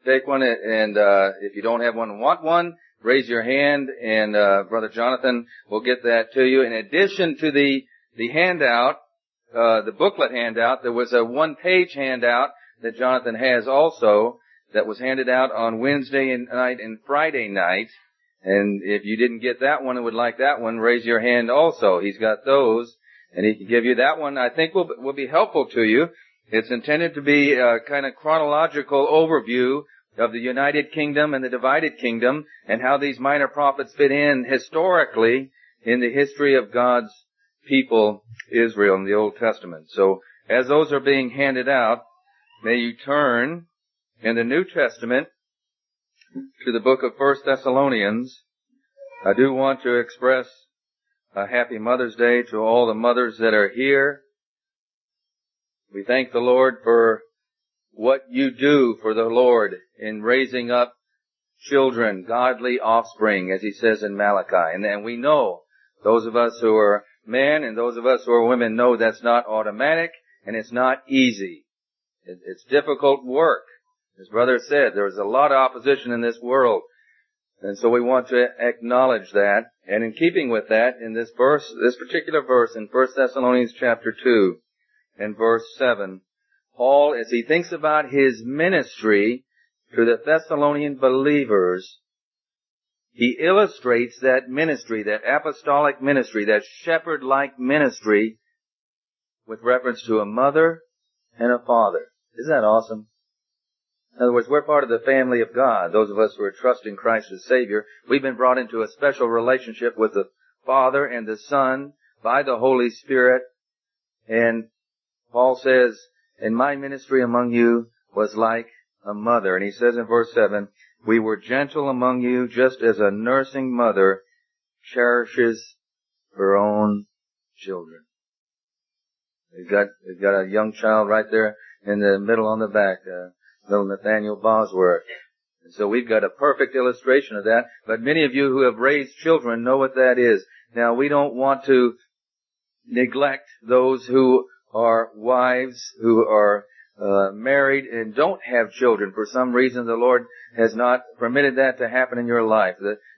take one, and if you don't have one and want one, raise your hand, and Brother Jonathan will get that to you. In addition to the handout, the booklet handout, there was a one-page handout that Jonathan has also that was handed out on Wednesday night and Friday night. And if you didn't get that one and would like that one, raise your hand also. He's got those, and he can give you that one. I think will be helpful to you. It's intended to be a kind of chronological overview of the United Kingdom and the divided kingdom and how these minor prophets fit in historically in the history of God's people, Israel, in the Old Testament. So as those are being handed out, may you turn in the New Testament to the book of 1 Thessalonians. I do want to express a happy Mother's Day to all the mothers that are here. We thank the Lord for what you do for the Lord in raising up children, godly offspring, as he says in Malachi. And we know, those of us who are men and those of us who are women know that's not automatic and it's not easy. It's difficult work. As Brother said, there's a lot of opposition in this world. And so we want to acknowledge that. And in keeping with that, in this verse, this particular verse in 1 Thessalonians chapter 2 and verse 7, Paul, as he thinks about his ministry to the Thessalonian believers, he illustrates that ministry, that apostolic ministry, that shepherd-like ministry with reference to a mother and a father. Isn't that awesome? In other words, we're part of the family of God. Those of us who are trusting Christ as Savior, we've been brought into a special relationship with the Father and the Son by the Holy Spirit. And Paul says, and my ministry among you was like a mother. And he says in verse 7, we were gentle among you just as a nursing mother cherishes her own children. We've got a young child right there in the middle on the back, little Nathaniel Bosworth. And so we've got a perfect illustration of that. But many of you who have raised children know what that is. Now, we don't want to neglect those who are wives, who are married and don't have children. For some reason, the Lord has not permitted that to happen in your life.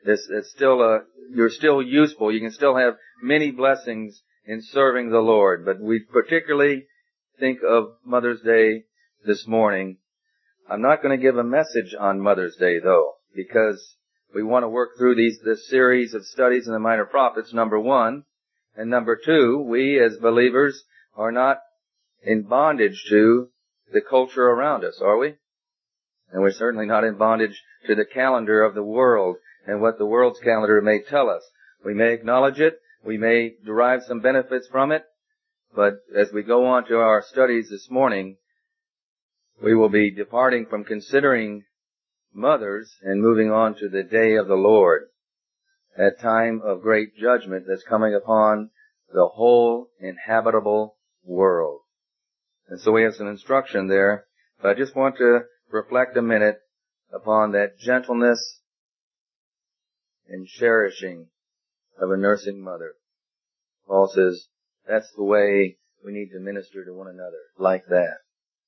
You're still useful. You can still have many blessings in serving the Lord. But we particularly think of Mother's Day this morning. I'm not going to give a message on Mother's Day, though, because we want to work through this series of studies in the Minor Prophets, number one. And number two, we as believers are not in bondage to the culture around us, are we? And we're certainly not in bondage to the calendar of the world and what the world's calendar may tell us. We may acknowledge it. We may derive some benefits from it. But as we go on to our studies this morning, we will be departing from considering mothers and moving on to the day of the Lord, that time of great judgment that's coming upon the whole inhabitable world. And so we have some instruction there, but I just want to reflect a minute upon that gentleness and cherishing of a nursing mother. Paul says that's the way we need to minister to one another, like that.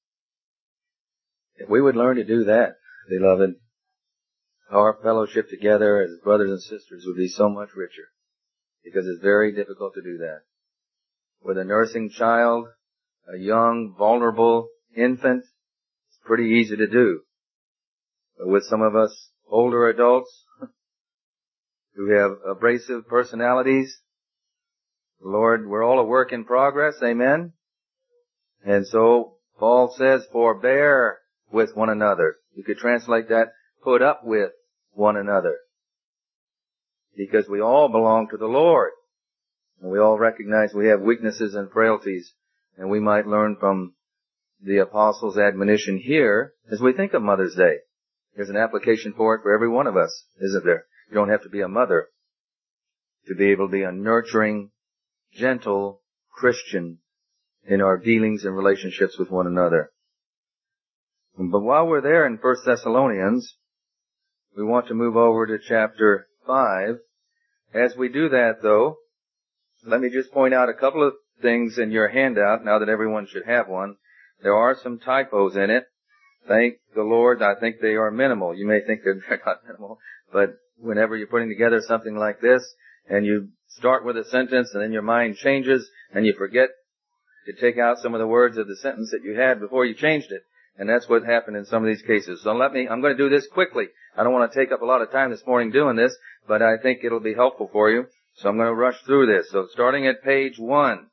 If we would learn to do that, beloved, our fellowship together as brothers and sisters would be so much richer, because it's very difficult to do that. With a nursing child, a young, vulnerable infant, it's pretty easy to do. But with some of us older adults who have abrasive personalities, Lord, we're all a work in progress, amen? And so Paul says, forbear with one another. You could translate that, put up with one another. Because we all belong to the Lord. And we all recognize we have weaknesses and frailties. And we might learn from the apostles' admonition here as we think of Mother's Day. There's an application for it for every one of us, isn't there? You don't have to be a mother to be able to be a nurturing, gentle Christian in our dealings and relationships with one another. But while we're there in 1 Thessalonians, we want to move over to chapter 5. As we do that, though, let me just point out a couple of things in your handout, now that everyone should have one. There are some typos in it thank the Lord, I think they are minimal. You may think they're not minimal, but whenever you're putting together something like this, and you start with a sentence, and then your mind changes, and you forget to take out some of the words of the sentence that you had before you changed it. And that's what happened in some of these cases. So I'm going to do this quickly. I don't want to take up a lot of time this morning doing this, but I think it'll be helpful for you. So I'm going to rush through this. So starting at page 1,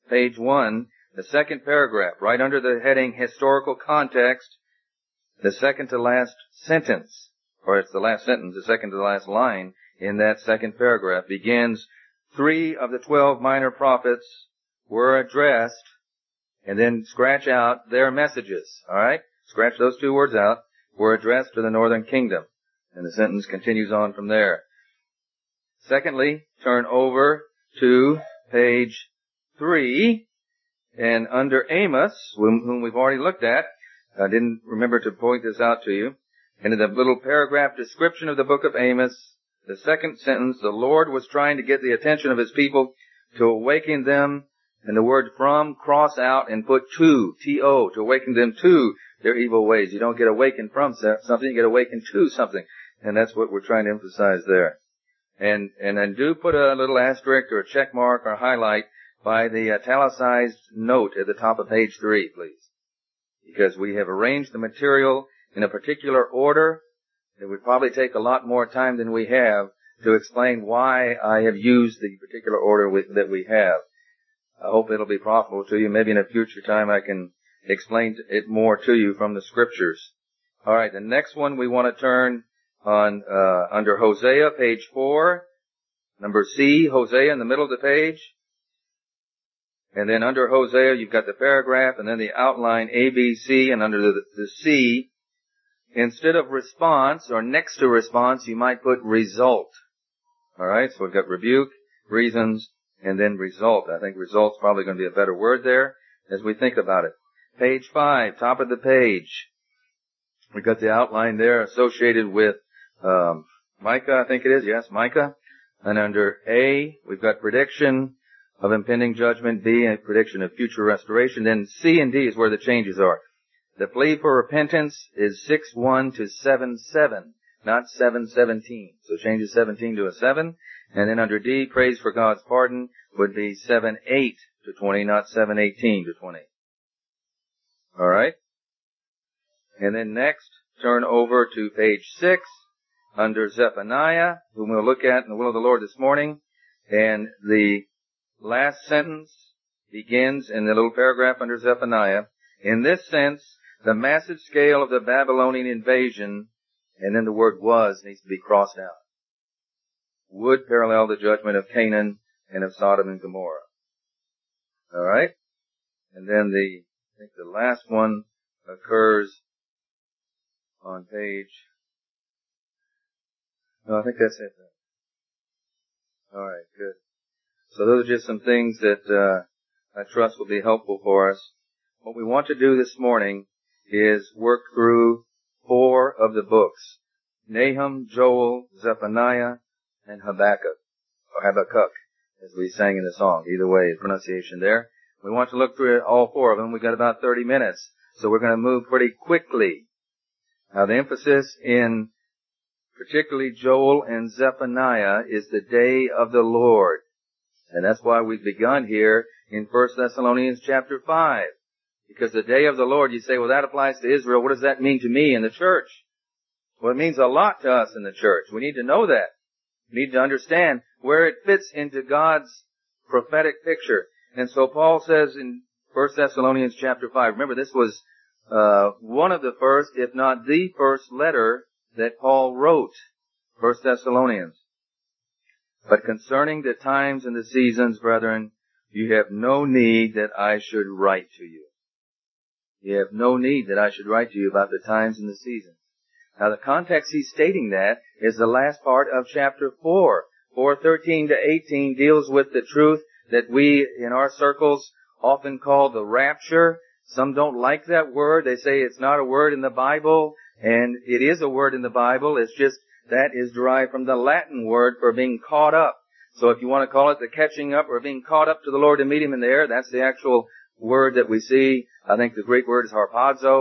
the second paragraph, right under the heading Historical Context, the second to last sentence, or it's the last sentence, the second to the last line in that second paragraph begins, 3 of the 12 minor prophets were addressed, and then scratch out their messages, alright? Scratch those 2 words out, were addressed to the northern kingdom. And the sentence continues on from there. Secondly, turn over to page 3, and under Amos, whom we've already looked at, I didn't remember to point this out to you, and in the little paragraph description of the book of Amos, the second sentence, the Lord was trying to get the attention of His people to awaken them, and the word from, cross out and put to, T-O, to awaken them to their evil ways. You don't get awakened from something, you get awakened to something. And that's what we're trying to emphasize there. And then do put a little asterisk or a check mark or highlight by the italicized note at the top of page 3, please. Because we have arranged the material in a particular order. It would probably take a lot more time than we have to explain why I have used the particular order that we have. I hope it'll be profitable to you. Maybe in a future time I can explain it more to you from the Scriptures. All right, the next one we want to turn on under Hosea, page 4. Number C, Hosea in the middle of the page. And then under Hosea, you've got the paragraph and then the outline A, B, C, and under the C, instead of response or next to response, you might put result. All right, so we've got rebuke, reasons, and then result. I think result's probably going to be a better word there as we think about it. Page 5, top of the page. We've got the outline there associated with Micah, I think it is. Yes, Micah. And under A, we've got prediction of impending judgment. B, a prediction of future restoration. Then C and D is where the changes are. The plea for repentance is 6:1 to 7:7, not 7:17. So changes 17 to a 7. And then under D, praise for God's pardon would be 7:8 to 20, not 7:18 to 20. All right. And then next, turn over to page 6 under Zephaniah, whom we'll look at in the will of the Lord this morning. And the last sentence begins in the little paragraph under Zephaniah. In this sense, the massive scale of the Babylonian invasion, and then the word was needs to be crossed out, would parallel the judgment of Canaan and of Sodom and Gomorrah. All right? And then I think the last one occurs on page, no, I think that's it. All right, good. So those are just some things that I trust will be helpful for us. What we want to do this morning is work through 4 of the books: Nahum, Joel, Zephaniah, and Habakkuk, or Habakkuk, as we sang in the song. Either way, pronunciation there. We want to look through all 4 of them. We've got about 30 minutes, so we're going to move pretty quickly. Now, the emphasis in particularly Joel and Zephaniah is the day of the Lord. And that's why we've begun here in 1 Thessalonians chapter 5. Because the day of the Lord, you say, well, that applies to Israel. What does that mean to me in the church? Well, it means a lot to us in the church. We need to know that. We need to understand where it fits into God's prophetic picture. And so Paul says in 1 Thessalonians chapter 5, remember this was one of the first, if not the first letter that Paul wrote, 1 Thessalonians. But concerning the times and the seasons, brethren, you have no need that I should write to you. You have no need that I should write to you about the times and the seasons. Now the context he's stating that is the last part of chapter 4. 4:13 to 18 deals with the truth that we in our circles often call the rapture. Some don't like that word. They say it's not a word in the Bible, and it is a word in the Bible. It's just that is derived from the Latin word for being caught up. So if you want to call it the catching up or being caught up to the Lord to meet Him in the air, that's the actual word that we see. I think the Greek word is harpazo.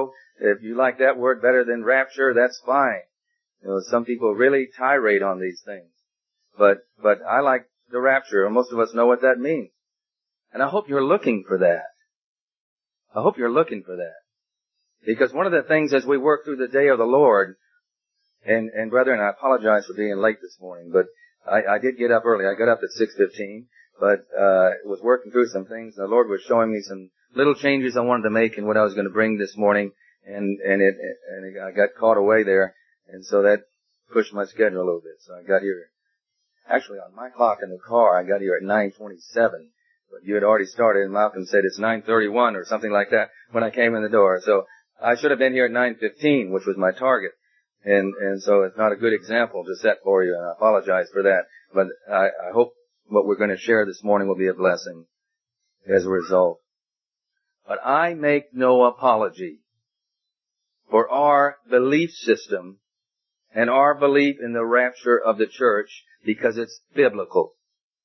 If you like that word better than rapture, that's fine. You know, some people really tirade on these things. But I like the rapture, and most of us know what that means. And I hope you're looking for that. I hope you're looking for that. Because one of the things as we work through the day of the Lord, and brethren, I apologize for being late this morning, but I did get up early. I got up at 6:15, but was working through some things. The Lord was showing me some little changes I wanted to make in what I was going to bring this morning, and I got caught away there, and so that pushed my schedule a little bit. So I got here, actually on my clock in the car, I got here at 9:27. But you had already started, and Malcolm said it's 9:31 or something like that when I came in the door. So I should have been here at 9:15, which was my target. And so it's not a good example to set for you, and I apologize for that. But I hope what we're going to share this morning will be a blessing as a result. But I make no apology for our belief system and our belief in the rapture of the church because it's biblical.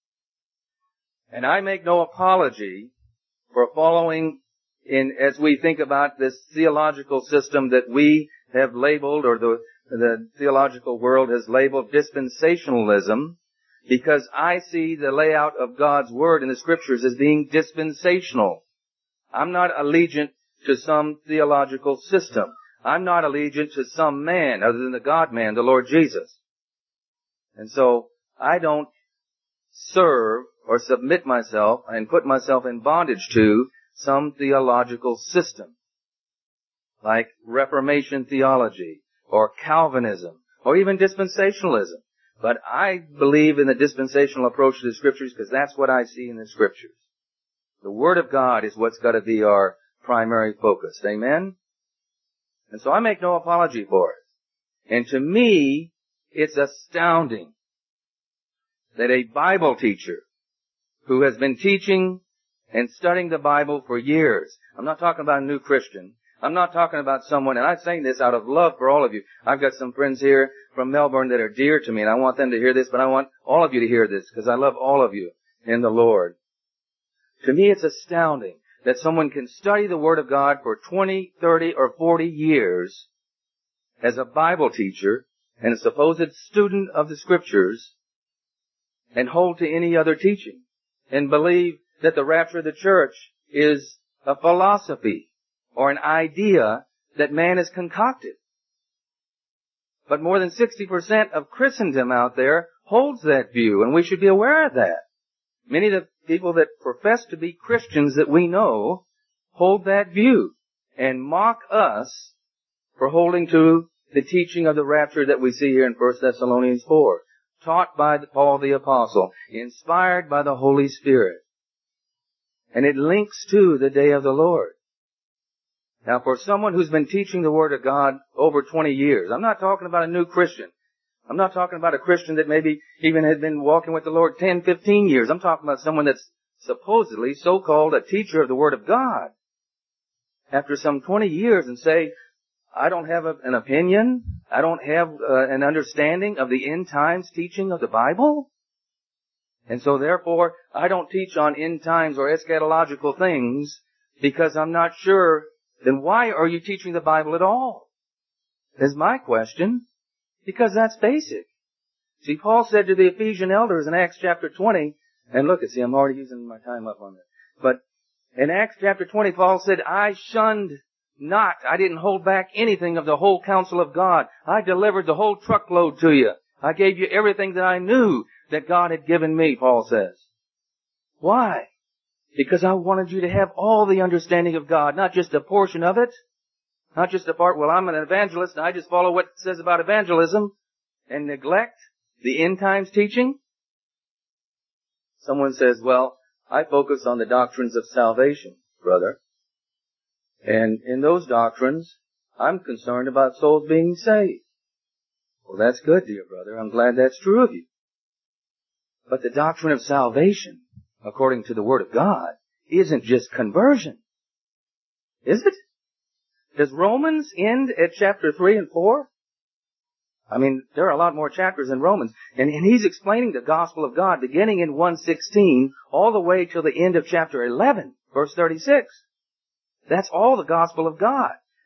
And I make no apology for following in, as we think about this theological system that we have labeled, or the theological world has labeled dispensationalism, because I see the layout of God's Word in the Scriptures as being dispensational. I'm not allegiant to some theological system. I'm not allegiant to some man other than the God-man, the Lord Jesus. And so I don't serve or submit myself and put myself in bondage to some theological system, like Reformation theology, or Calvinism, or even dispensationalism. But I believe in the dispensational approach to the Scriptures because that's what I see in the Scriptures. The Word of God is what's got to be our primary focus. Amen? And so I make no apology for it. And to me, it's astounding that a Bible teacher who has been teaching and studying the Bible for years, I'm not talking about a new Christian, I'm not talking about someone, and I'm saying this out of love for all of you. I've got some friends here from Melbourne that are dear to me, and I want them to hear this, but I want all of you to hear this, because I love all of you in the Lord. To me, it's astounding that someone can study the Word of God for 20, 30, or 40 years as a Bible teacher and a supposed student of the Scriptures and hold to any other teaching and believe that the rapture of the church is a philosophy or an idea that man has concocted. But more than 60% of Christendom out there holds that view, and we should be aware of that. Many of the people that profess to be Christians that we know hold that view and mock us for holding to the teaching of the rapture that we see here in 1 Thessalonians 4, taught by Paul the Apostle, inspired by the Holy Spirit. And it links to the day of the Lord. Now, for someone who's been teaching the Word of God over 20 years, I'm not talking about a new Christian. I'm not talking about a Christian that maybe even had been walking with the Lord 10, 15 years. I'm talking about someone that's supposedly so-called a teacher of the Word of God. After some 20 years and say, I don't have an opinion, I don't have an understanding of the end times teaching of the Bible, and so therefore I don't teach on end times or eschatological things because I'm not sure. Then why are you teaching the Bible at all? Is my question. Because that's basic. See, Paul said to the Ephesian elders in Acts chapter 20, and look, see, I'm already using my time up on this. But in Acts chapter 20, Paul said, I shunned not, I didn't hold back anything of the whole counsel of God. I delivered the whole truckload to you. I gave you everything that I knew that God had given me, Paul says. Why? Because I wanted you to have all the understanding of God, not just a portion of it. Not just the part, well, I'm an evangelist and I just follow what it says about evangelism and neglect the end times teaching. Someone says, well, I focus on the doctrines of salvation, brother. And in those doctrines, I'm concerned about souls being saved. Well, that's good, dear brother. I'm glad that's true of you. But the doctrine of salvation, according to the Word of God, isn't just conversion. Is it? Does Romans end at chapter 3 and 4? I mean, there are a lot more chapters in Romans. And he's explaining the gospel of God beginning in 1:16 all the way till the end of chapter 11, verse 36. That's all the gospel of God.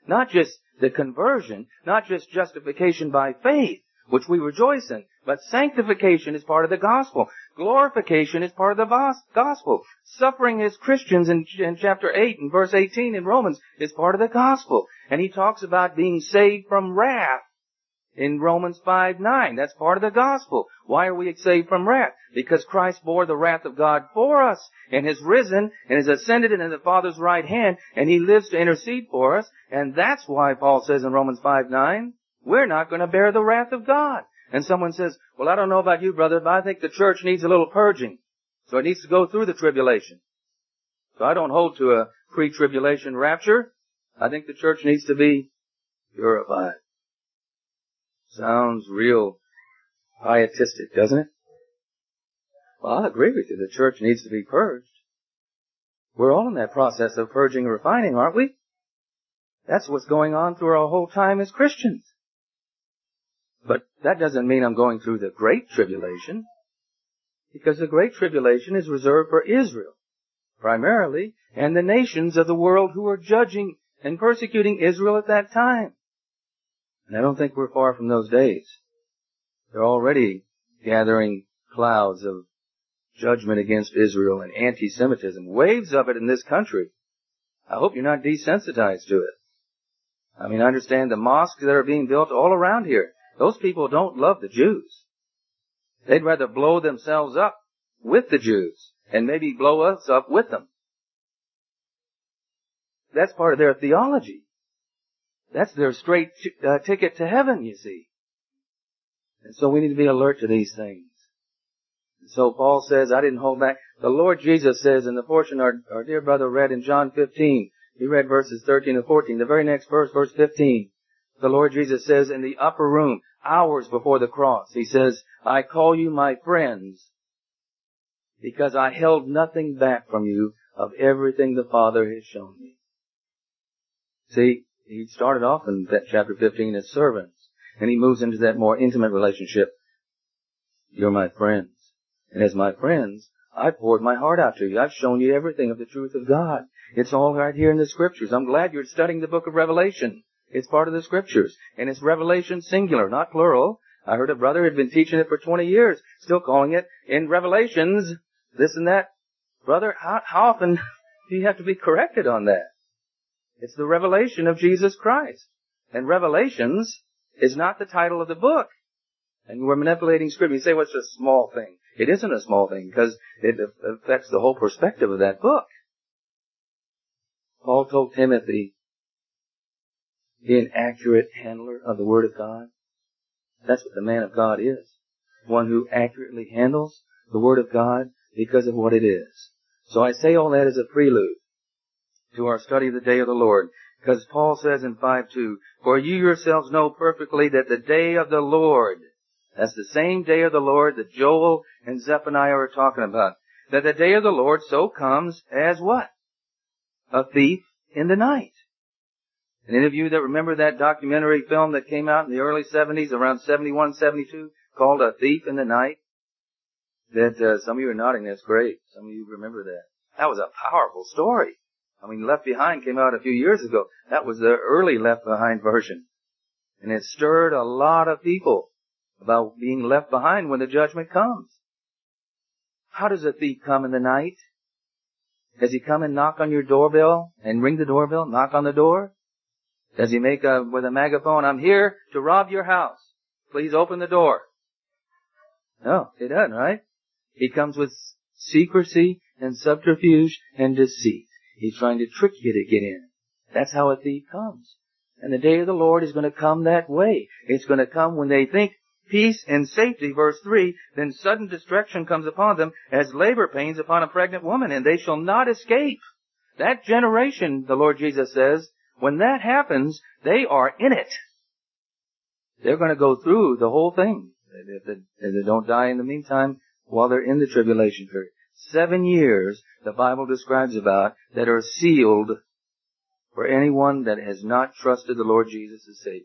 Not just the conversion, not just justification by faith, which we rejoice in, but sanctification is part of the gospel. Glorification is part of the gospel. Suffering as Christians in chapter 8 and verse 18 in Romans is part of the gospel. And he talks about being saved from wrath in Romans 5:9. That's part of the gospel. Why are we saved from wrath? Because Christ bore the wrath of God for us and has risen and has ascended into the Father's right hand, and he lives to intercede for us. And that's why Paul says in Romans 5:9, we're not going to bear the wrath of God. And someone says, well, I don't know about you, brother, but I think the church needs a little purging. So it needs to go through the tribulation. So I don't hold to a pre-tribulation rapture. I think the church needs to be purified. Sounds real pietistic, doesn't it? Well, I'll agree with you. The church needs to be purged. We're all in that process of purging and refining, aren't we? That's what's going on through our whole time as Christians. But that doesn't mean I'm going through the Great Tribulation, because the Great Tribulation is reserved for Israel, primarily, and the nations of the world who are judging and persecuting Israel at that time. And I don't think we're far from those days. They're already gathering clouds of judgment against Israel and anti-Semitism, waves of it in this country. I hope you're not desensitized to it. I mean, I understand the mosques that are being built all around here. Those people don't love the Jews. They'd rather blow themselves up with the Jews and maybe blow us up with them. That's part of their theology. That's their straight ticket to heaven, you see. And so we need to be alert to these things. And so Paul says, I didn't hold back. The Lord Jesus says in the portion our dear brother read in John 15, he read verses 13 and 14. The very next verse, verse 15, the Lord Jesus says in the upper room, hours before the cross, he says, I call you my friends because I held nothing back from you of everything the Father has shown me. See, he started off in that chapter 15 as servants, and he moves into that more intimate relationship. You're my friends. And as my friends, I poured my heart out to you. I've shown you everything of the truth of God. It's all right here in the Scriptures. I'm glad you're studying the book of Revelation. It's part of the Scriptures. And it's Revelation singular, not plural. I heard a brother had been teaching it for 20 years, still calling it in Revelations, this and that. Brother, how often do you have to be corrected on that? It's the revelation of Jesus Christ. And Revelations is not the title of the book. And we're manipulating Scripture. You say, well, it's a small thing. It isn't a small thing because it affects the whole perspective of that book. Paul told Timothy, be an accurate handler of the Word of God. That's what the man of God is. One who accurately handles the Word of God because of what it is. So I say all that as a prelude to our study of the day of the Lord. Because Paul says in 5:2, for you yourselves know perfectly that the day of the Lord, that's the same day of the Lord that Joel and Zephaniah are talking about, that the day of the Lord so comes as what? A thief in the night. And any of you that remember that documentary film that came out in the early 70s, around 71, 72, called A Thief in the Night? That some of you are nodding, that's great. Some of you remember that. That was a powerful story. I mean, Left Behind came out a few years ago. That was the early Left Behind version. And it stirred a lot of people about being left behind when the judgment comes. How does a thief come in the night? Does he come and knock on your doorbell and ring the doorbell, knock on the door? Does he make with a megaphone, I'm here to rob your house. Please open the door. No, he doesn't, right? He comes with secrecy and subterfuge and deceit. He's trying to trick you to get in. That's how a thief comes. And the day of the Lord is going to come that way. It's going to come when they think peace and safety, verse 3, then sudden destruction comes upon them as labor pains upon a pregnant woman, and they shall not escape. That generation, the Lord Jesus says, when that happens, they are in it. They're going to go through the whole thing. If they don't die in the meantime while they're in the tribulation period. 7 years, the Bible describes about, that are sealed for anyone that has not trusted the Lord Jesus as Savior.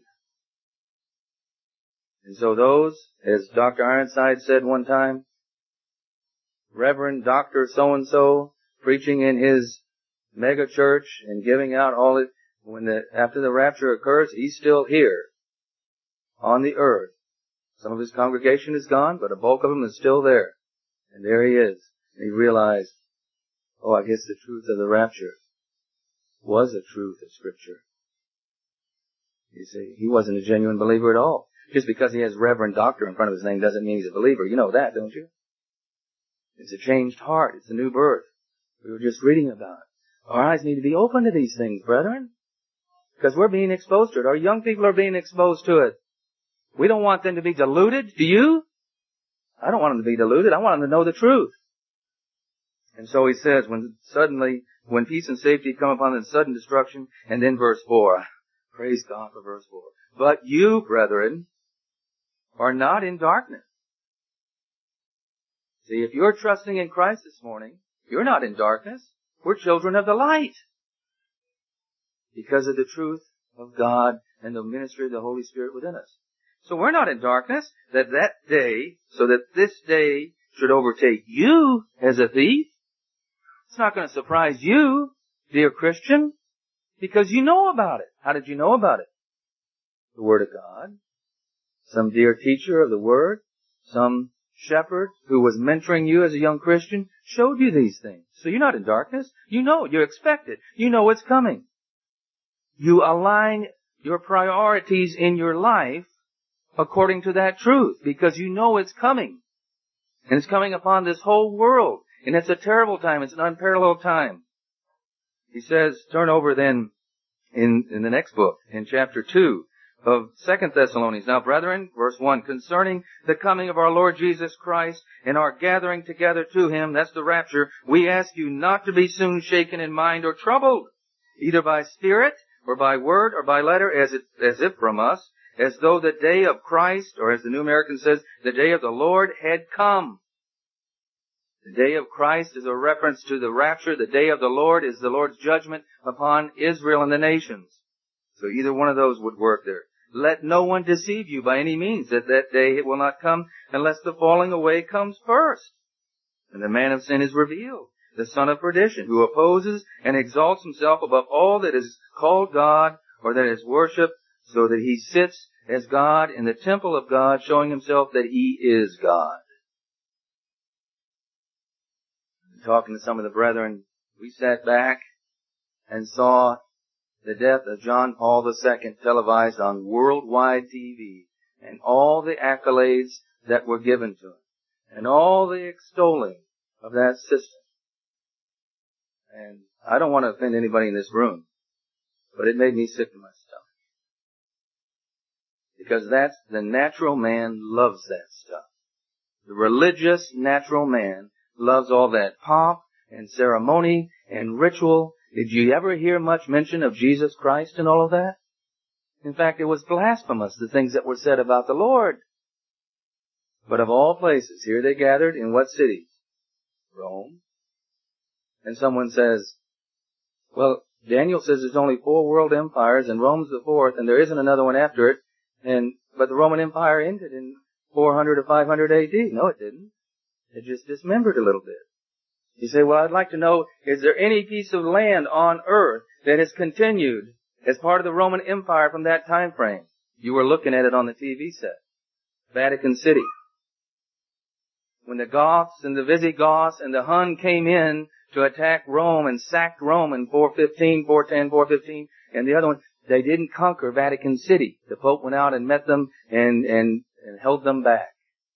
And so those, as Dr. Ironside said one time, Reverend Dr. So-and-so, preaching in his mega church and giving out all it, After the rapture occurs, He's still here on the earth. Some of His congregation is gone, but a bulk of them is still there. And there He is. And He realized, oh, I guess the truth of the rapture was a truth of Scripture. You see, he wasn't a genuine believer at all. Just because he has Reverend Doctor in front of his name doesn't mean he's a believer. You know that, don't you? It's a changed heart. It's a new birth. We were just reading about it. Our eyes need to be open to these things, brethren. Because we're being exposed to it. Our young people are being exposed to it. We don't want them to be deluded. Do you? I don't want them to be deluded. I want them to know the truth. And so he says, when peace and safety come upon them, sudden destruction, and then verse 4. Praise God for verse 4. But you, brethren, are not in darkness. See, if you're trusting in Christ this morning, you're not in darkness. We're children of the light. Because of the truth of God and the ministry of the Holy Spirit within us. So we're not in darkness, so that this day should overtake you as a thief. It's not going to surprise you, dear Christian, because you know about it. How did you know about it? The Word of God. Some dear teacher of the Word, some shepherd who was mentoring you as a young Christian showed you these things. So you're not in darkness. You know, you expect it. You know it's coming. You align your priorities in your life according to that truth, because you know it's coming. And it's coming upon this whole world. And it's a terrible time. It's an unparalleled time. He says, turn over then in the next book, in chapter 2 of 2 Thessalonians. Now, brethren, verse 1, concerning the coming of our Lord Jesus Christ and our gathering together to Him, that's the rapture, we ask you not to be soon shaken in mind or troubled, either by spirit or by word or by letter, as if from us, as though the day of Christ, or as the New American says, the day of the Lord had come. The day of Christ is a reference to the rapture. The day of the Lord is the Lord's judgment upon Israel and the nations. So either one of those would work there. Let no one deceive you by any means, that day it will not come unless the falling away comes first. And the man of sin is revealed, the son of perdition, who opposes and exalts himself above all that is called God or that is worshipped, so that he sits as God in the temple of God, showing himself that he is God. Talking to some of the brethren, we sat back and saw the death of John Paul II televised on worldwide TV, and all the accolades that were given to him, and all the extolling of that system. And I don't want to offend anybody in this room, but it made me sick to my stomach. Because the natural man loves that stuff. The religious natural man loves all that pomp and ceremony and ritual. Did you ever hear much mention of Jesus Christ and all of that? In fact, it was blasphemous, the things that were said about the Lord. But of all places, here they gathered in what cities? Rome. And someone says, well, Daniel says there's only 4 world empires and Rome's the 4th and there isn't another one after it. But the Roman Empire ended in 400 or 500 AD. No, it didn't. It just dismembered a little bit. You say, well, I'd like to know, is there any piece of land on earth that has continued as part of the Roman Empire from that time frame? You were looking at it on the TV set. Vatican City. When the Goths and the Visigoths and the Hun came in to attack Rome and sacked Rome in 410, 415, and the other one, they didn't conquer Vatican City. The Pope went out and met them and held them back.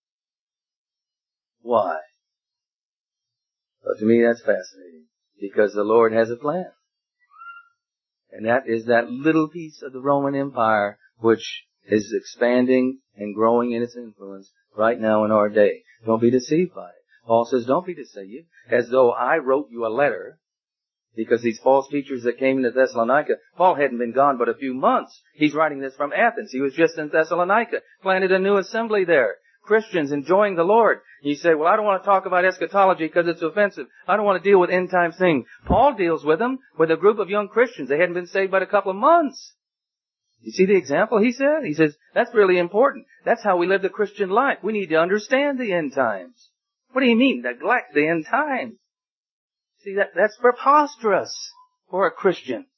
Why? Well, to me that's fascinating. Because the Lord has a plan. And that is that little piece of the Roman Empire which is expanding and growing in its influence right now in our day. Don't be deceived by it. Paul says, don't be deceived, as though I wrote you a letter, because these false teachers that came into Thessalonica, Paul hadn't been gone but a few months. He's writing this from Athens. He was just in Thessalonica, planted a new assembly there. Christians enjoying the Lord. You say, well, I don't want to talk about eschatology because it's offensive. I don't want to deal with end time things. Paul deals with them with a group of young Christians. They hadn't been saved but a couple of months. You see the example he said? He says, that's really important. That's how we live the Christian life. We need to understand the end times. What do you mean, neglect the end times? See, that's preposterous for a Christian.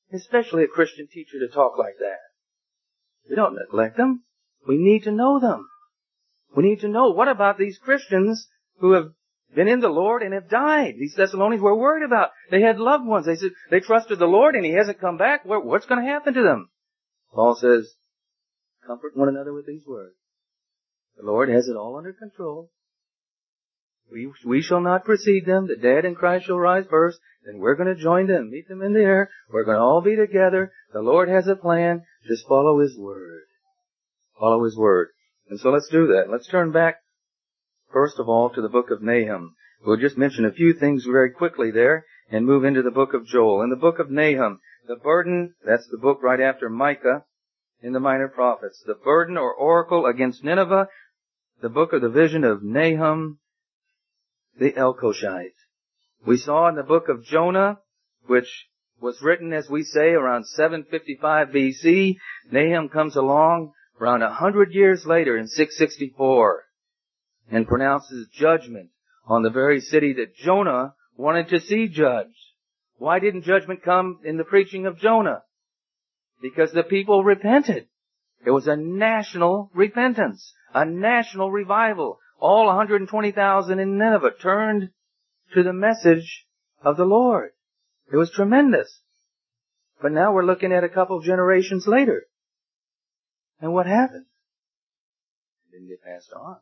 especially a Christian teacher, to talk like that. We don't neglect them. We need to know them. We need to know, what about these Christians who have been in the Lord and have died? These Thessalonians were worried about. They had loved ones. They said they trusted the Lord and He hasn't come back. What's going to happen to them? Paul says, comfort one another with these words. The Lord has it all under control. We shall not precede them. The dead in Christ shall rise first. Then we're going to join them, meet them in the air. We're going to all be together. The Lord has a plan. Just follow His Word. Follow His Word. And so let's do that. Let's turn back, first of all, to the book of Nahum. We'll just mention a few things very quickly there and move into the book of Joel. In the book of Nahum, the burden, that's the book right after Micah in the Minor Prophets. The burden or oracle against Nineveh, the book of the vision of Nahum the Elkoshite. We saw in the book of Jonah, which was written, as we say, around 755 BC. Nahum comes along around 100 years later in 664 and pronounces judgment on the very city that Jonah wanted to see judged. Why didn't judgment come in the preaching of Jonah? Because the people repented. It was a national repentance, a national revival. All 120,000 in Nineveh turned to the message of the Lord. It was tremendous. But now we're looking at a couple generations later. And what happened? It didn't get passed on.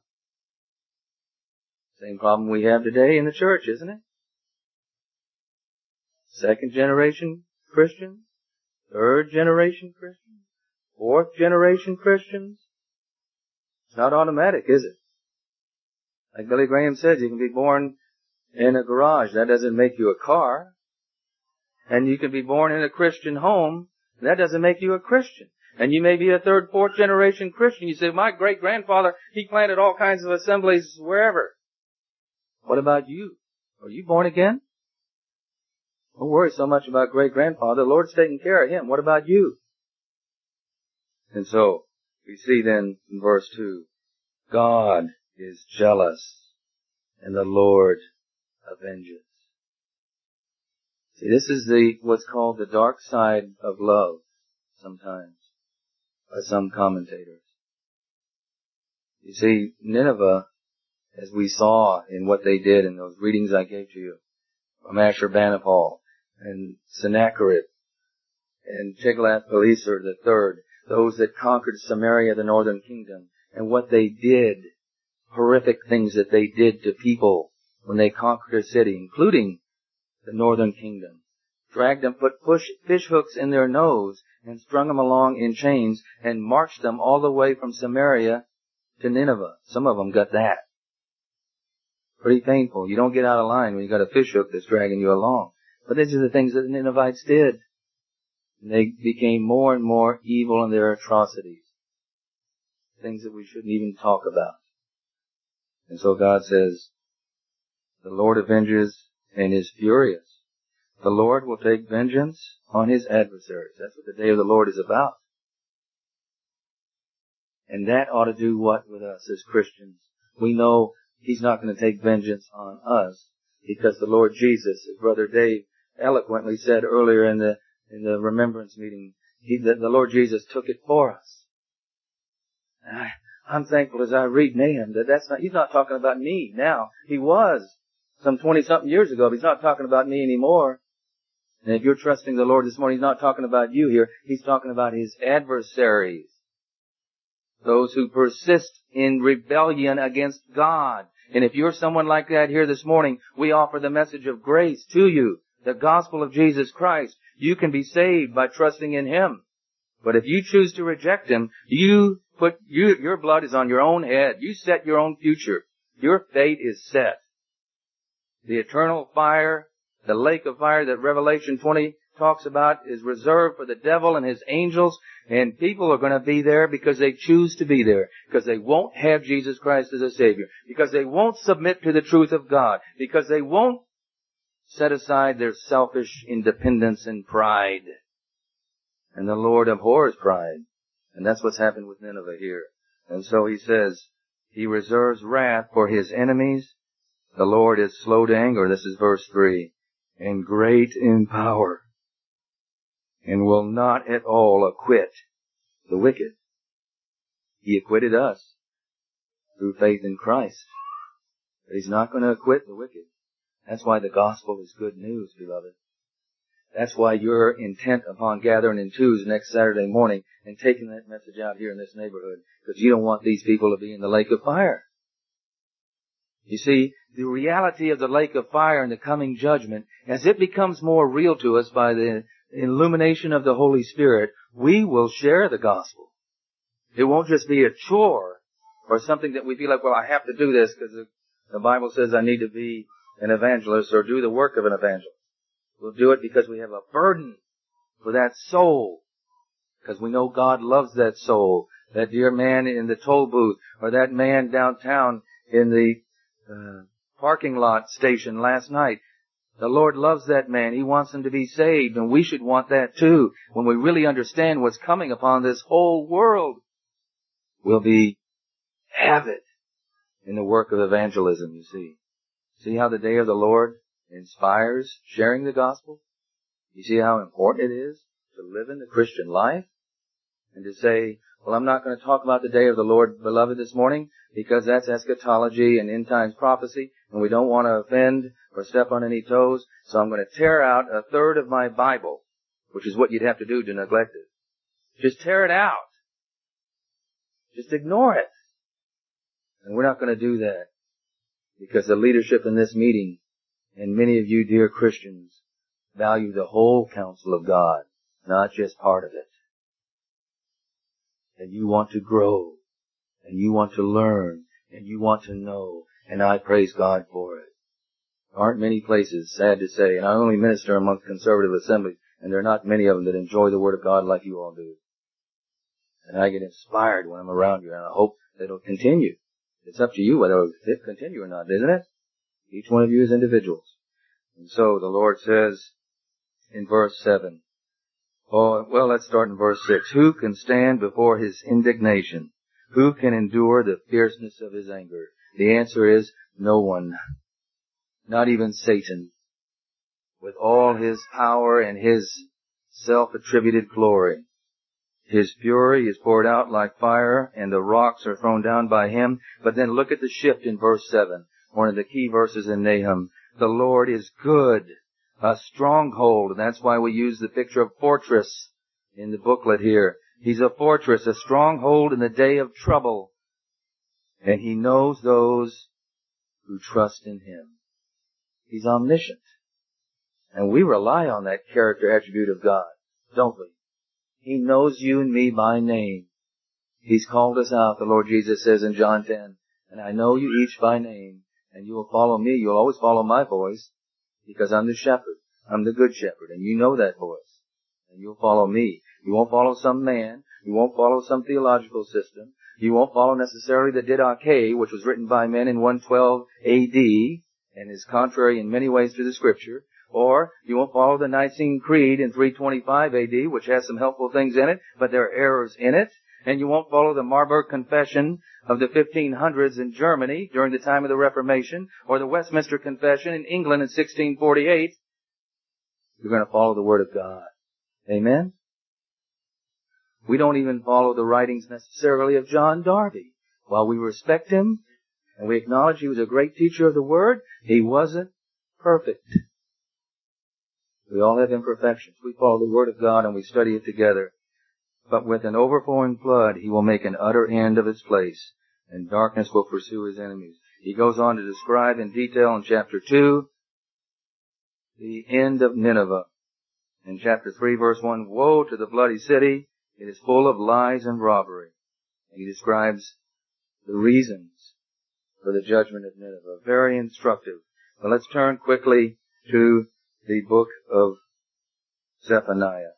Same problem we have today in the church, isn't it? Second generation Christians, third generation Christians, fourth generation Christians. It's not automatic, is it? Like Billy Graham said, you can be born in a garage. That doesn't make you a car. And you can be born in a Christian home. That doesn't make you a Christian. And you may be a third, fourth generation Christian. You say, my great-grandfather, he planted all kinds of assemblies wherever. What about you? Are you born again? Don't worry so much about great-grandfather. The Lord's taking care of him. What about you? And so, we see then in verse 2, God is jealous, and the Lord avenges. See, this is what's called the dark side of love, sometimes, by some commentators. You see, Nineveh, as we saw in what they did in those readings I gave to you, from Ashurbanipal, and Sennacherib, and Tiglath-Pileser III, those that conquered Samaria, the northern kingdom, and what they did, horrific things that they did to people when they conquered a city, including the northern kingdom. Dragged them, put fish hooks in their nose, and strung them along in chains, and marched them all the way from Samaria to Nineveh. Some of them got that. Pretty painful. You don't get out of line when you got a fish hook that's dragging you along. But these are the things that the Ninevites did. And they became more and more evil in their atrocities. Things that we shouldn't even talk about. And so God says, the Lord avenges and is furious. The Lord will take vengeance on His adversaries. That's what the day of the Lord is about. And that ought to do what with us as Christians? We know He's not going to take vengeance on us because the Lord Jesus, as Brother Dave eloquently said earlier in the remembrance meeting, the Lord Jesus took it for us. And I'm thankful as I read Nahum that He's not talking about me now. He was some 20-something years ago, but He's not talking about me anymore. And if you're trusting the Lord this morning, He's not talking about you here. He's talking about His adversaries. Those who persist in rebellion against God. And if you're someone like that here this morning, we offer the message of grace to you. The gospel of Jesus Christ. You can be saved by trusting in Him. But if you choose to reject Him, your blood is on your own head. You set your own future. Your fate is set. The eternal fire, the lake of fire that Revelation 20 talks about is reserved for the devil and his angels, and people are going to be there because they choose to be there, because they won't have Jesus Christ as a Savior, because they won't submit to the truth of God, because they won't set aside their selfish independence and pride. And the Lord abhors pride. And that's what's happened with Nineveh here. And so He says, He reserves wrath for His enemies. The Lord is slow to anger. This is verse 3. And great in power. and will not at all acquit the wicked. He acquitted us through faith in Christ. But He's not going to acquit the wicked. That's why the gospel is good news, beloved. That's why you're intent upon gathering in twos next Saturday morning and taking that message out here in this neighborhood, because you don't want these people to be in the lake of fire. You see, the reality of the lake of fire and the coming judgment, as it becomes more real to us by the illumination of the Holy Spirit, we will share the gospel. It won't just be a chore or something that we feel like, well, I have to do this because the Bible says I need to be an evangelist or do the work of an evangelist. We'll do it because we have a burden for that soul, because we know God loves that soul. That dear man in the toll booth, or that man downtown in the parking lot station last night. The Lord loves that man. He wants him to be saved, and we should want that too. When we really understand what's coming upon this whole world, we'll be avid in the work of evangelism, you see. See how the day of the Lord inspires sharing the gospel? You see how important it is to live in the Christian life? And to say, well, I'm not going to talk about the day of the Lord, beloved, this morning, because that's eschatology and end times prophecy, and we don't want to offend or step on any toes, so I'm going to tear out a third of my Bible, which is what you'd have to do to neglect it. Just tear it out. Just ignore it. And we're not going to do that, because the leadership in this meeting, and many of you dear Christians, value the whole counsel of God, not just part of it. And you want to grow, and you want to learn, and you want to know, and I praise God for it. There aren't many places, sad to say, and I only minister among conservative assemblies, and there are not many of them that enjoy the Word of God like you all do. And I get inspired when I'm around you, and I hope that it'll continue. It's up to you whether it'll continue or not, isn't it? Each one of you is individuals. And so the Lord says in verse 7, let's start in verse 6. Who can stand before His indignation? Who can endure the fierceness of His anger? The answer is no one. Not even Satan. With all his power and his self-attributed glory. His fury is poured out like fire, and the rocks are thrown down by Him. But then look at the shift in verse 7, one of the key verses in Nahum. The Lord is good, a stronghold, and that's why we use the picture of fortress in the booklet here. He's a fortress, a stronghold in the day of trouble, and He knows those who trust in Him. He's omniscient, and we rely on that character attribute of God, don't we? He knows you and me by name. He's called us out, the Lord Jesus says in John 10, and I know you each by name, and you will follow me. You'll always follow my voice, because I'm the shepherd. I'm the good shepherd, and you know that voice. And you'll follow me. You won't follow some man. You won't follow some theological system. You won't follow necessarily the Didache, which was written by men in 112 A.D., and is contrary in many ways to the Scripture. Or you won't follow the Nicene Creed in 325 A.D., which has some helpful things in it, but there are errors in it. And you won't follow the Marburg Confession of the 1500s in Germany during the time of the Reformation, or the Westminster Confession in England in 1648. You're going to follow the Word of God. Amen? We don't even follow the writings necessarily of John Darby. While we respect him, and we acknowledge he was a great teacher of the Word, he wasn't perfect. We all have imperfections. We follow the Word of God and we study it together. But with an overflowing flood, He will make an utter end of its place, and darkness will pursue His enemies. He goes on to describe in detail in chapter 2 the end of Nineveh. In chapter 3, verse 1, woe to the bloody city. It is full of lies and robbery. And he describes the reasons for the judgment of Nineveh. Very instructive. But let's turn quickly to the book of Zephaniah.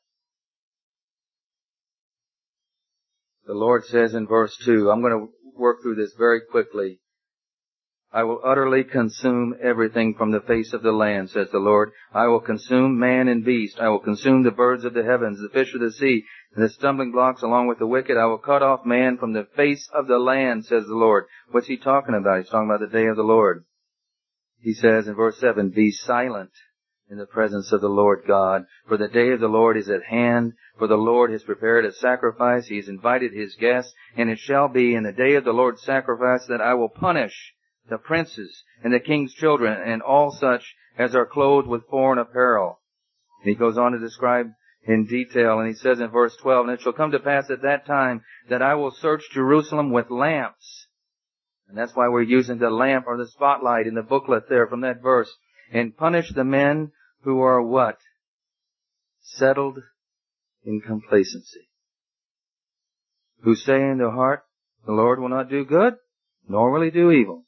The Lord says in verse 2, I'm going to work through this very quickly. I will utterly consume everything from the face of the land, says the Lord. I will consume man and beast. I will consume the birds of the heavens, the fish of the sea, and the stumbling blocks along with the wicked. I will cut off man from the face of the land, says the Lord. What's He talking about? He's talking about the day of the Lord. He says in verse 7, be silent in the presence of the Lord God. For the day of the Lord is at hand. For the Lord has prepared a sacrifice. He has invited His guests. And it shall be in the day of the Lord's sacrifice that I will punish the princes and the king's children and all such as are clothed with foreign apparel. And he goes on to describe in detail, and he says in verse 12, and it shall come to pass at that time that I will search Jerusalem with lamps. And that's why we're using the lamp or the spotlight in the booklet there from that verse. And punish the men who are what? Settled in complacency. Who say in their heart, the Lord will not do good, nor will He do evil.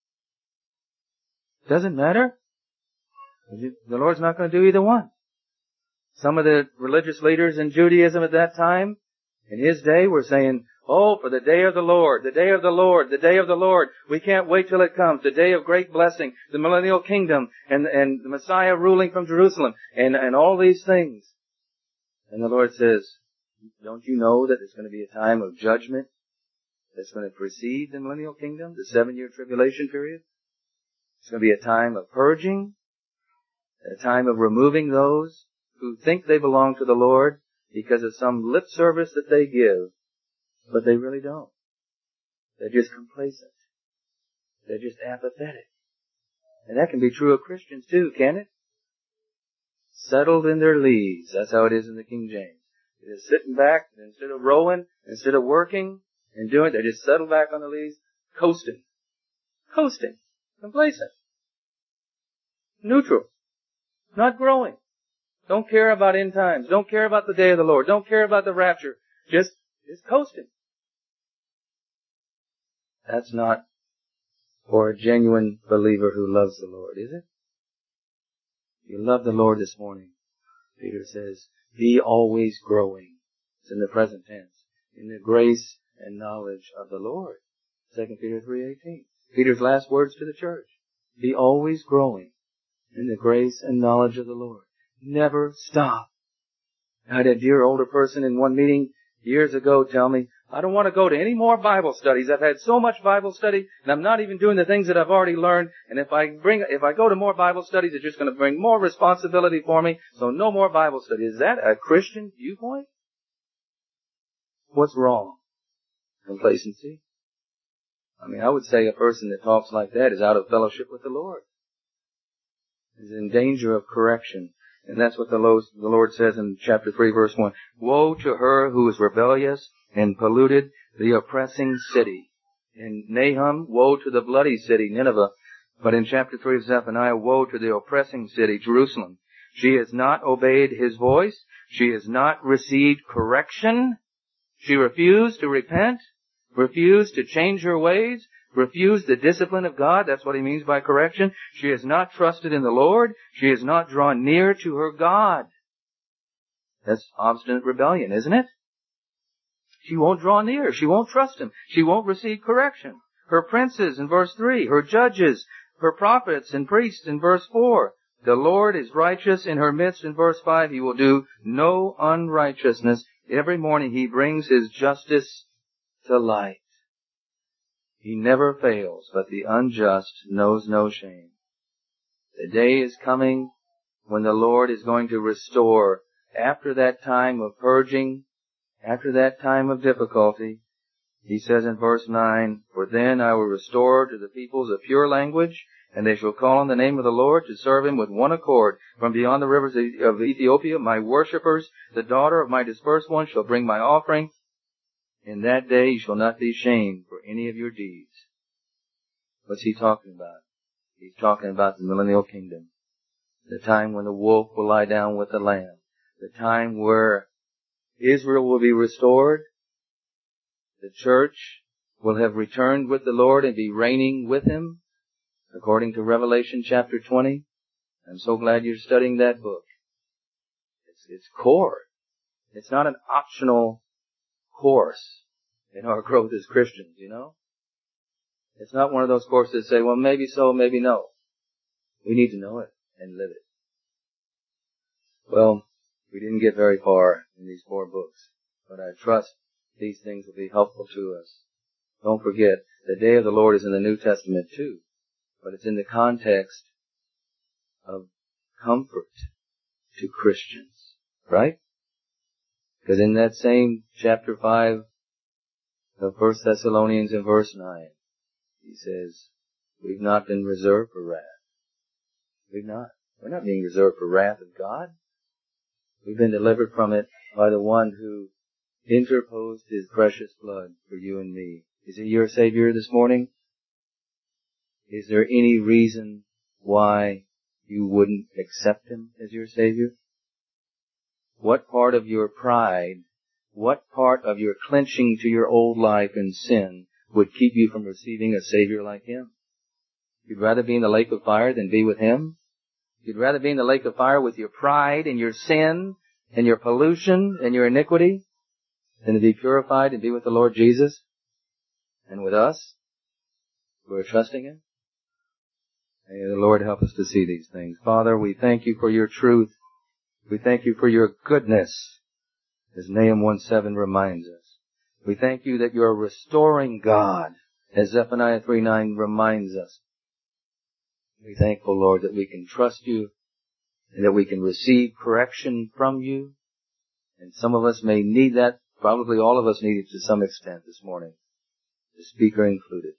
Doesn't matter. The Lord's not going to do either one. Some of the religious leaders in Judaism at that time, in His day, were saying, oh, for the day of the Lord, the day of the Lord, the day of the Lord. We can't wait till it comes. The day of great blessing, the millennial kingdom, and the Messiah ruling from Jerusalem, and all these things. And the Lord says, don't you know that there's going to be a time of judgment that's going to precede the millennial kingdom, the 7-year tribulation period? It's going to be a time of purging, a time of removing those who think they belong to the Lord because of some lip service that they give, but they really don't. They're just complacent. They're just apathetic. And that can be true of Christians too, can it? Settled in their lees. That's how it is in the King James. They're just sitting back, and instead of rowing, instead of working and doing, they just settle back on the lees, coasting. Coasting. Complacent. Neutral. Not growing. Don't care about end times. Don't care about the day of the Lord. Don't care about the rapture. Just coasting. That's not for a genuine believer who loves the Lord, is it? You love the Lord this morning. Peter says, be always growing. It's in the present tense. In the grace and knowledge of the Lord. 2 Peter 3:18. Peter's last words to the church. Be always growing in the grace and knowledge of the Lord. Never stop. I had a dear older person in one meeting years ago tell me, I don't want to go to any more Bible studies. I've had so much Bible study, and I'm not even doing the things that I've already learned. And if I go to more Bible studies, it's just going to bring more responsibility for me. So no more Bible study. Is that a Christian viewpoint? What's wrong? Complacency. I would say a person that talks like that is out of fellowship with the Lord. Is in danger of correction. And that's what the Lord says in chapter 3, verse 1. Woe to her who is rebellious and polluted, the oppressing city. In Nahum, woe to the bloody city, Nineveh. But in chapter 3 of Zephaniah, woe to the oppressing city, Jerusalem. She has not obeyed His voice. She has not received correction. She refused to repent, refused to change her ways, refused the discipline of God. That's what He means by correction. She has not trusted in the Lord. She has not drawn near to her God. That's obstinate rebellion, isn't it? She won't draw near. She won't trust Him. She won't receive correction. Her princes in verse 3, her judges, her prophets and priests in verse 4. The Lord is righteous in her midst in verse 5. He will do no unrighteousness. Every morning He brings His justice to light. He never fails, but the unjust knows no shame. The day is coming when the Lord is going to restore, after that time of purging, after that time of difficulty. He says in verse 9, for then I will restore to the peoples a pure language, and they shall call on the name of the Lord to serve Him with one accord. From beyond the rivers of Ethiopia, my worshippers, the daughter of my dispersed ones, shall bring my offering. In that day you shall not be shamed for any of your deeds. What's He talking about? He's talking about the millennial kingdom. The time when the wolf will lie down with the lamb. The time where Israel will be restored. The church will have returned with the Lord and be reigning with Him, according to Revelation chapter 20. I'm so glad you're studying that book. It's core. It's not an optional course in our growth as Christians, you know. It's not one of those courses that say, well, maybe so, maybe no. We need to know it and live it. Well, we didn't get very far in these 4 books, but I trust these things will be helpful to us. Don't forget, the day of the Lord is in the New Testament too, but it's in the context of comfort to Christians. Right? Because in that same chapter 5 of 1 Thessalonians in verse 9, he says, we've not been reserved for wrath. We've not. We're not being reserved for wrath of God. We've been delivered from it by the one who interposed his precious blood for you and me. Is he your Savior this morning? Is there any reason why you wouldn't accept him as your Savior? What part of your pride, what part of your clenching to your old life in sin would keep you from receiving a Savior like him? You'd rather be in the lake of fire than be with him? You'd rather be in the lake of fire with your pride and your sin and your pollution and your iniquity than to be purified and be with the Lord Jesus and with us who are trusting him? May the Lord help us to see these things. Father, we thank you for your truth. We thank you for your goodness, as Nahum 1:7 reminds us. We thank you that you're a restoring God, as Zephaniah 3:9 reminds us. We're thankful, Lord, that we can trust you and that we can receive correction from you. And some of us may need that. Probably all of us need it to some extent this morning, the speaker included.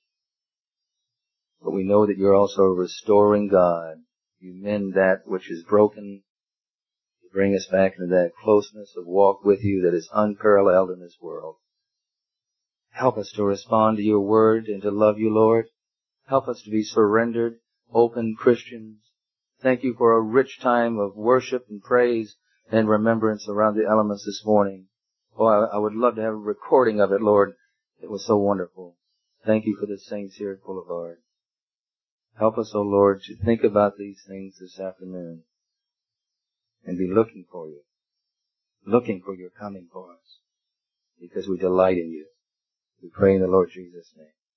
But we know that you're also a restoring God. You mend that which is broken to bring us back into that closeness of walk with you that is unparalleled in this world. Help us to respond to your word and to love you, Lord. Help us to be surrendered, open Christians. Thank you for a rich time of worship and praise and remembrance around the elements this morning. Oh, I would love to have a recording of it, Lord. It was so wonderful. Thank you for the saints here at Boulevard. Help us, O Lord, to think about these things this afternoon and be looking for you, looking for your coming for us, because we delight in you. We pray in the Lord Jesus' name.